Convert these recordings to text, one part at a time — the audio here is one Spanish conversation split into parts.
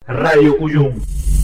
Radio Cuyum.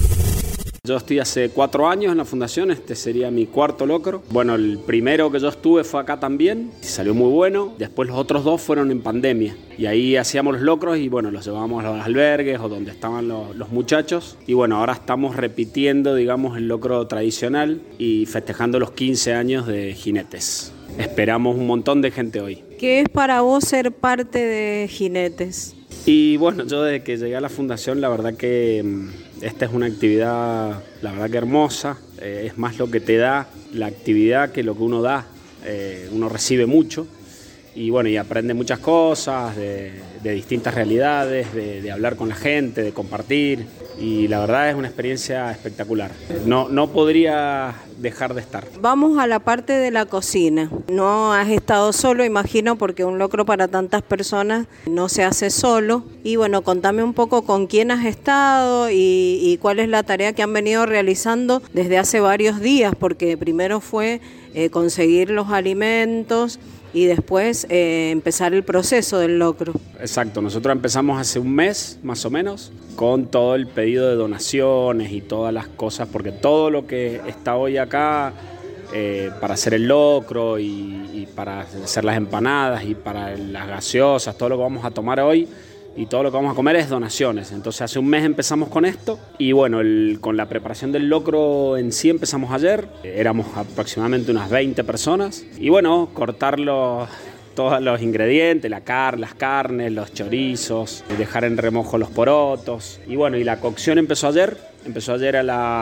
Yo estoy hace 4 años en la fundación, este sería mi 4º locro. Bueno, el primero que yo estuve fue acá también, salió muy bueno. Después los otros 2 fueron en pandemia. Y ahí hacíamos los locros y bueno, los llevábamos a los albergues o donde estaban los muchachos. Y bueno, ahora estamos repitiendo, digamos, el locro tradicional y festejando los 15 años de Jinetes. Esperamos un montón de gente hoy. ¿Qué es para vos ser parte de Jinetes? Y bueno, yo desde que llegué a la fundación, la verdad que esta es una actividad, la verdad que hermosa. Es más lo que te da la actividad que lo que uno da. Uno recibe mucho y bueno, y aprende muchas cosas de distintas realidades, de hablar con la gente, de compartir. Y la verdad es una experiencia espectacular. No podría dejar de estar. Vamos a la parte de la cocina. No has estado solo, imagino, porque un locro para tantas personas no se hace solo. Y bueno, contame un poco con quién has estado y cuál es la tarea que han venido realizando desde hace varios días, porque primero fue conseguir los alimentos y después empezar el proceso del locro. Exacto, nosotros empezamos hace un mes más o menos con todo el pedido de donaciones y todas las cosas, porque todo lo que está hoy acá para hacer el locro y para hacer las empanadas y para las gaseosas, todo lo que vamos a tomar hoy y todo lo que vamos a comer es donaciones. Entonces hace un mes empezamos con esto y bueno, con la preparación del locro en sí empezamos ayer. Éramos aproximadamente unas 20 personas y bueno, cortar todos los ingredientes, las carnes, los chorizos, dejar en remojo los porotos. Y bueno, y la cocción empezó ayer a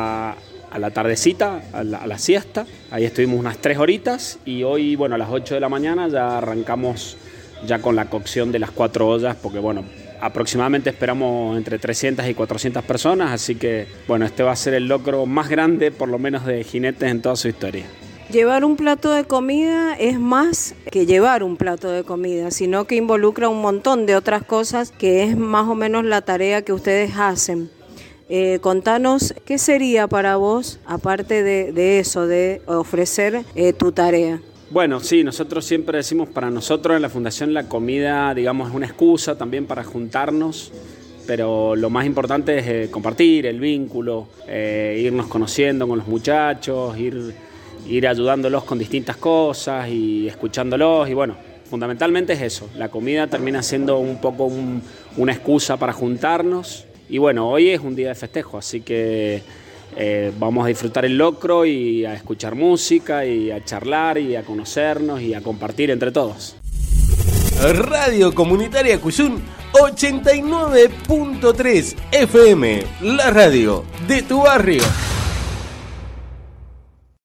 la tardecita, a la siesta. Ahí estuvimos unas 3 horitas y hoy, bueno, a las 8 de la mañana ya arrancamos ya con la cocción de las 4 ollas, porque bueno, aproximadamente esperamos entre 300 y 400 personas, así que bueno, este va a ser el locro más grande, por lo menos de Jinetes en toda su historia. Llevar un plato de comida es más que llevar un plato de comida, sino que involucra un montón de otras cosas que es más o menos la tarea que ustedes hacen. Contanos, ¿qué sería para vos, aparte de eso, de ofrecer tu tarea? Bueno, sí, nosotros siempre decimos, para nosotros en la Fundación la comida, digamos, es una excusa también para juntarnos, pero lo más importante es compartir el vínculo, irnos conociendo con los muchachos, ir ayudándolos con distintas cosas y escuchándolos y bueno, fundamentalmente es eso. La comida termina siendo un poco una excusa para juntarnos y bueno, hoy es un día de festejo, así que vamos a disfrutar el locro y a escuchar música y a charlar y a conocernos y a compartir entre todos. Radio Comunitaria Cuyum 89.3 FM, la radio de tu barrio.